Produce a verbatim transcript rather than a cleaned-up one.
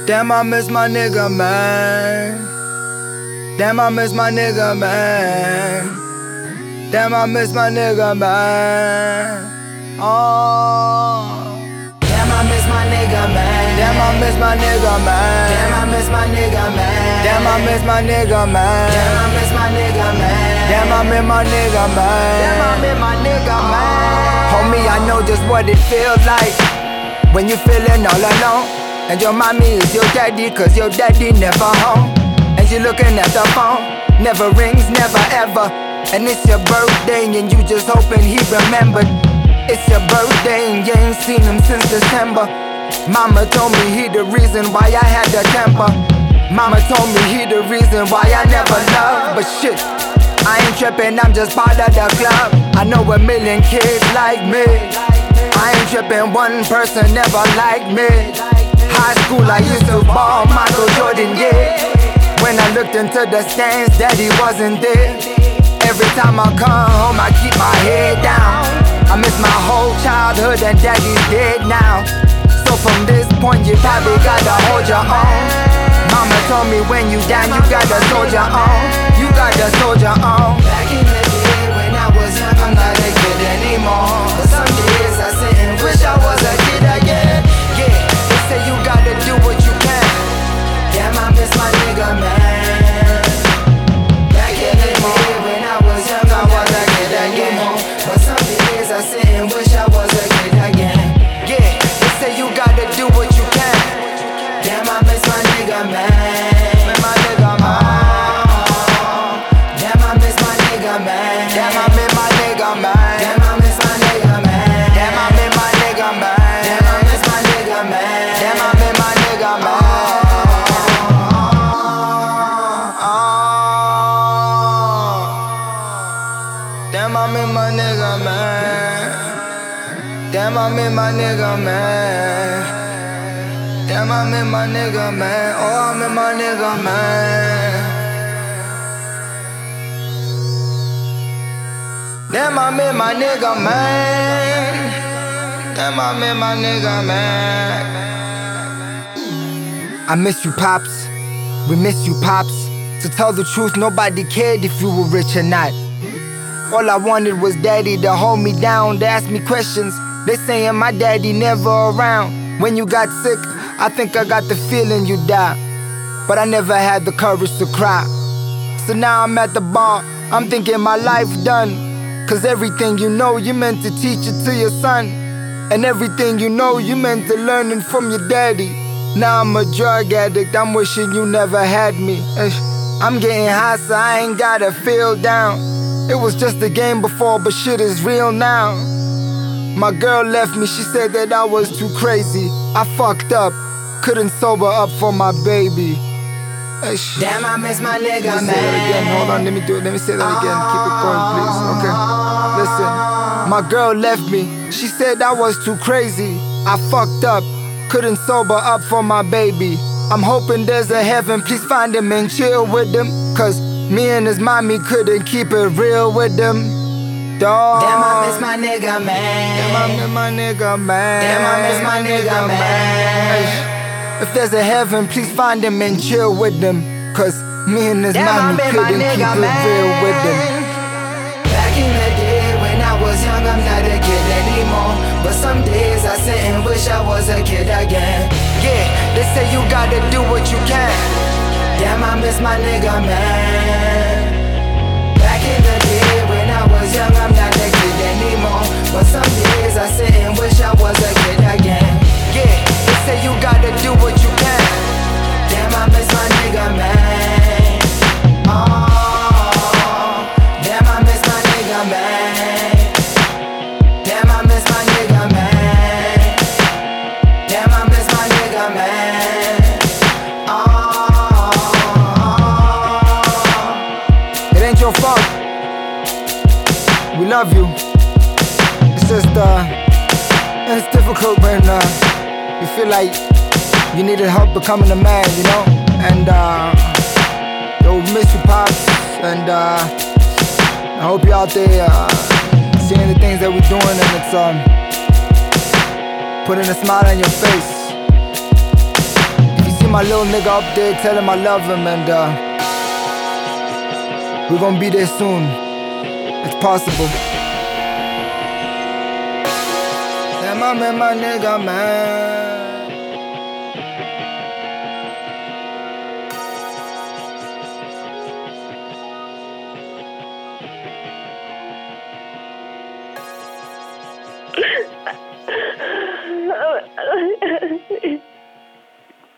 Damn, I miss my nigga, man. Damn, I miss my nigga, man. Damn, I miss my nigga, man. Oh. Damn, I miss my nigga, man. Damn, I miss my nigga, man. Damn, I miss my nigga, man. Damn, I miss my nigga, man. Damn, I miss my nigga, man. Damn, I miss my nigga, man. Damn, I miss my nigga, man. Homie, I know just what it feels like when you feeling all alone, and your mommy is your daddy, cause your daddy never home. And you looking at the phone, never rings, never ever. And it's your birthday and you just hoping he remembered. It's your birthday and you ain't seen him since December. Mama told me he the reason why I had the temper. Mama told me he the reason why I never loved. But shit, I ain't tripping, I'm just part of the club. I know a million kids like me. I ain't tripping, one person never liked me. High school I used to ball Michael Jordan, yeah. When I looked into the stands, daddy wasn't there. Every time I come home, I keep my head down. I miss my whole childhood and daddy's dead now. So from this point, you probably gotta hold your own. Mama told me when you down, you gotta soldier on. You gotta soldier on. Back in the day when I was young, I'm not a kid anymore. But some days I sit and wish I was a kid again. Yeah, they say you gotta do what you can. Damn, I miss my nigga, man. Back in the day when I was young, I was a kid again. But some days I sit and wish I was a kid again. Yeah, they say you gotta do what you can. Damn, I miss my nigga, man. Miss my nigga, man. Damn, I miss my nigga, man. Damn, I miss my nigga, man. Damn, I miss my nigga, man. Damn, I miss my nigga, man. Damn, I miss my nigga, man. Damn, I miss my nigga, man. Damn, I miss my nigga, man. Damn, I miss my nigga, man. Damn, I miss my nigga, man. Oh, I miss my nigga, man. Damn, I miss my nigga, man. Damn, I miss my nigga, man. I miss you, Pops. We miss you, Pops. To tell the truth, nobody cared if you were rich or not. All I wanted was daddy to hold me down, to ask me questions. They saying my daddy never around. When you got sick, I think I got the feeling you died. But I never had the courage to cry. So now I'm at the bar, I'm thinking my life done. Cause everything you know, you meant to teach it to your son. And everything you know, you meant to learn it from your daddy. Now I'm a drug addict, I'm wishing you never had me. I'm getting high so I ain't gotta feel down. It was just a game before, but shit is real now. My girl left me, she said that I was too crazy. I fucked up, couldn't sober up for my baby. Hey, damn, I miss my nigga, man. Say that again. Hold on, let me do it. Let me say that again. Keep it going, please. Okay. Listen, my girl left me. She said I was too crazy. I fucked up, couldn't sober up for my baby. I'm hoping there's a heaven. Please find him and chill with him. Cause me and his mommy couldn't keep it real with them. Dog. Damn, I miss my nigga, man. Damn, I miss my nigga, man. Damn, I miss my nigga, man. If there's a heaven, please find him and chill with them. Cause me and his Damn, mommy couldn't keep it real with them. Back in the day when I was young, I'm not a kid anymore. But some days I sit and wish I was a kid again. Yeah, they say you gotta do what you can. Damn, I miss my nigga, man. Back in the day when I was young, I'm not a kid anymore. But some days I sit and wish I was a kid again. Yeah, they say you gotta do what you can. Damn, I miss my nigga, man. Oh, damn, I miss my nigga, man. Damn, I miss my nigga, man. Damn, I miss my nigga, man. Oh, it ain't your fault. We love you. It's just, uh, it's difficult when, uh, you feel like you needed help becoming a man, you know? And, uh, yo, miss you, Pops. And, uh, I hope you're out there, uh, seeing the things that we're doing, and it's, um, putting a smile on your face. If you see see my little nigga up there, tell him I love him, and uh, we're gonna be there soon. It's possible. Damn, I met my nigga, man. Oh,